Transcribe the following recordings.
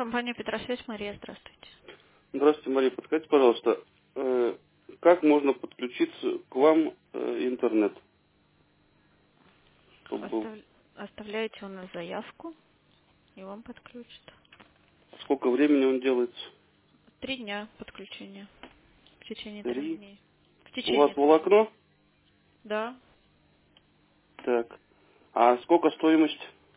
Компания Петросвязь, Мария, здравствуйте. Здравствуйте, Мария. Подскажите, пожалуйста, как можно подключиться к вам интернет, чтобы был? Оставляете у нас заявку, и вам подключат. Сколько времени он делается? 3 дня подключения. В течение 3 3. дней. В У вас течение 3 дней. волокно? Да. Так. А сколько стоимость?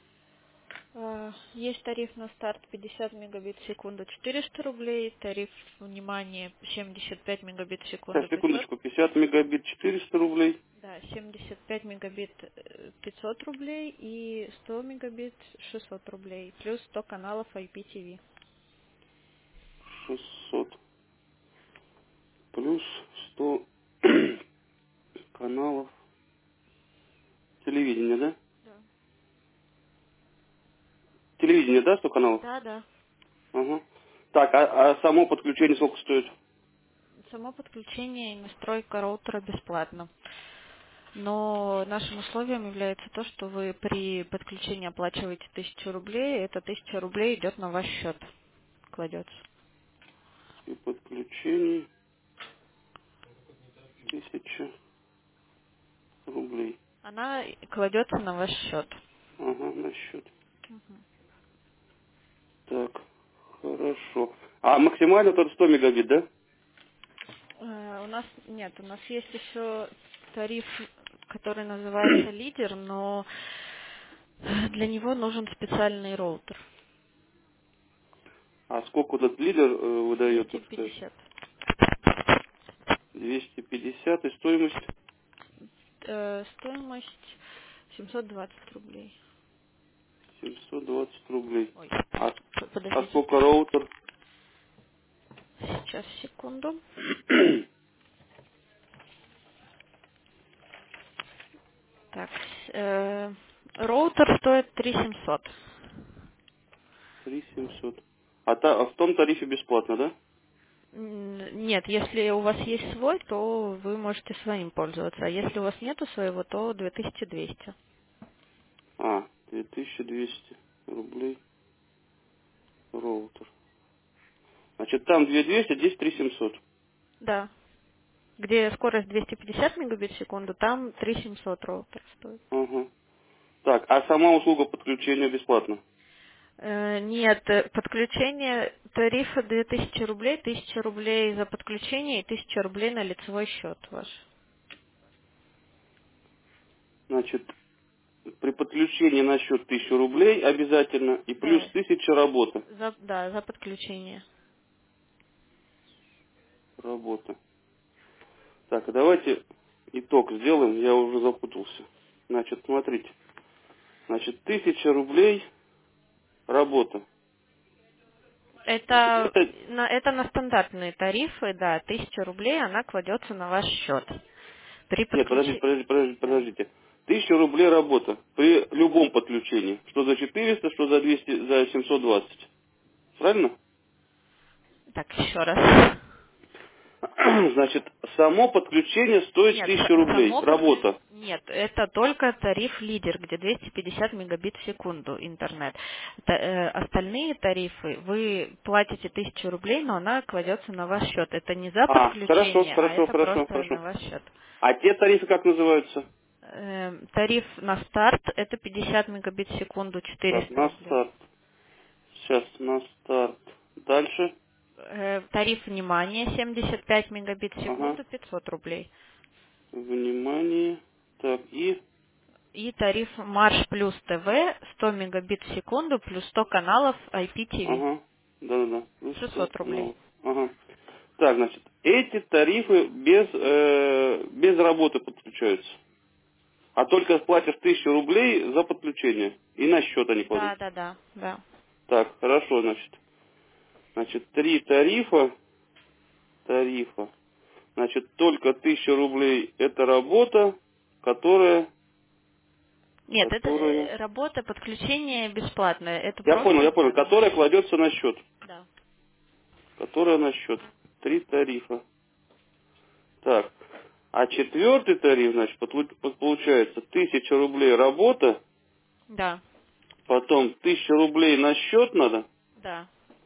Есть тариф на старт 50 мегабит в секунду 400 рублей, тариф, внимание, 75 мегабит в секунду Так, 500. секундочку. 50 мегабит 400 рублей. Да, 75 мегабит 500 рублей и 100 мегабит 600 рублей, плюс 100 каналов IPTV. 600 плюс 100 каналов. Телевидение, да? Да. Телевидение, да, 100 каналов? Да, да. Ага. Так, а само подключение сколько стоит? Само подключение и настройка роутера бесплатно. Но нашим условием является то, что вы при подключении оплачиваете 1000 рублей, и эта 1000 рублей идет на ваш счет, кладется. И подключение 1000 рублей. Она кладется на ваш счет. Ага, на счет. Так, хорошо. А максимально только 100 мегабит, да? У нас нет, у нас есть еще тариф, который называется лидер, но для него нужен специальный роутер. А сколько вот этот лидер выдает, так сказать? 250. 250 и стоимость Стоимость 720 рублей. 720 рублей. Ой, А подождите. сколько роутер? Сейчас, секунду. Так, роутер стоит 3700. 3700. А в том тарифе бесплатно, да? Нет, если у вас есть свой, то вы можете своим пользоваться. А если у вас нету своего, то 2200. 2200 рублей роутер. Значит, там 2200, здесь 3700. Да. Где скорость 250 мегабит в секунду, там 3700 роутер стоит. Ага. Так, а сама услуга подключения бесплатна? Нет, подключение тарифа 2000 рублей, 1000 рублей за подключение и 1000 рублей на лицевой счет ваш. Значит, при подключении на счет 1000 рублей обязательно и плюс Да, 1000 работа. за подключение. Работа. Так, давайте итог сделаем, я уже запутался. Значит, смотрите. Значит, 1000 рублей работа. Значит, Это это... это на стандартные тарифы, да, 1000 рублей она кладется на ваш счет. При Нет, подключении. Да. подождите. 1000 рублей работа при любом подключении. Что за 400, что за 200, за 720. Правильно? Так, еще раз. Значит, само подключение стоит Нет, 1000 рублей. Работа. Нет, это только тариф лидер, где 250 мегабит в секунду интернет. Остальные тарифы вы платите 1000 рублей, но она кладется на ваш счет. Это не за Хорошо, подключение, а хорошо, это хорошо, просто хорошо. на ваш счет. А те тарифы как называются? Тариф на старт это 50 мегабит в секунду, Так, 400 на рублей. старт. Сейчас, на старт. Дальше. Тариф внимания 75 мегабит в Ага. секунду, 500 рублей. Внимание. Так, и... И тариф Марш плюс ТВ 100 мегабит в секунду плюс 100 каналов IPTV. Ага. Да-да-да. Плюс 100 600 рублей. каналов. Ага. Так, значит, эти тарифы без работы подключаются. А только платишь 1000 рублей за подключение. И на счет они кладут. Да. Так, хорошо, значит. Значит, 3 тарифа. Значит, только 1000 рублей это работа, которая... Нет, это работа, подключение бесплатное. Это Я просто понял. на ваш Которая счет. кладется на счет. Да. Которая на счет. 3 тарифа. Так. А четвертый тариф, значит, получается 1000 рублей работа, Да. потом 1000 рублей на счет надо, Да.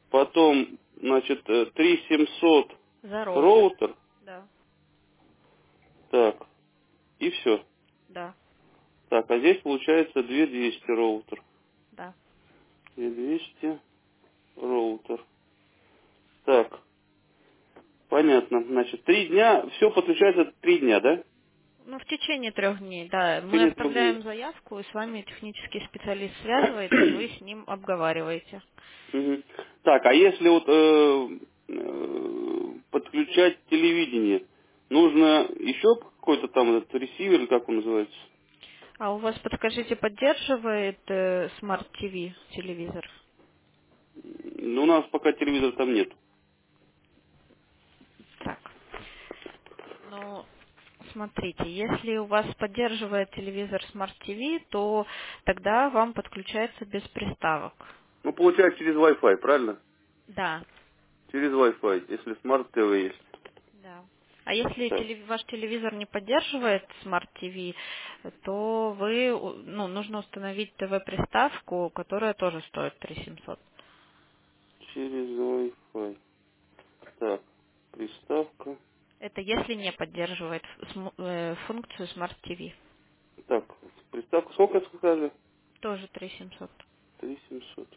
потом, значит, 3700 За роутер. роутер, Да. так, и все. Да. Так, а здесь получается 2200 роутер. Да. 2200 роутер. Так, понятно. Значит, 3 дня, все подключается 3 дня, да? Ну, в течение 3 дней, да. В Мы течение 3 дней. оставляем заявку, и с вами технический специалист связывается, и вы с ним обговариваете. Мгм. Так, а если вот подключать телевидение, нужно еще какой-то там этот ресивер, или как он называется? А у вас, подскажите, поддерживает Smart TV телевизор? Ну, у нас пока телевизора там нет. Так. Ну, смотрите, если у вас поддерживает телевизор Smart TV, то тогда вам подключается без приставок. Ну, получается через Wi-Fi, правильно? Да. Через Wi-Fi, если Smart TV есть. Да. А если Так, ваш телевизор не поддерживает Smart TV, то вы, ну, нужно установить ТВ-приставку, которая тоже стоит 3700. через Wi-Fi. Так, приставка. Это если не поддерживает функцию Smart TV. Так, приставка сколько сказали? Тоже 3700. 3700.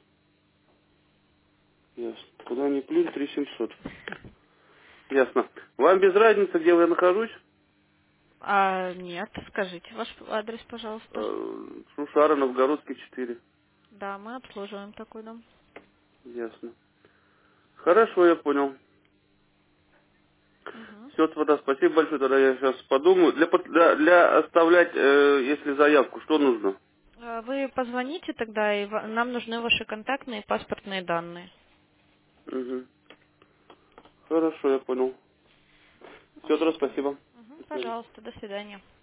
Ясно. Куда ни плюнь, 3700. Ясно. Вам без разницы, где я нахожусь? А нет, скажите ваш адрес, пожалуйста. Шушара, Новгородский, 4. Да, мы обслуживаем такой дом. Ясно. Хорошо, я понял. Мгм. Все, тогда спасибо большое, тогда я сейчас подумаю. Для оставлять, если заявку, что нужно? Вы позвоните тогда, и нам нужны ваши контактные и паспортные данные. Угу. Хорошо, я понял. Ну Все, тогда все. спасибо. До свидания. Пожалуйста, до свидания.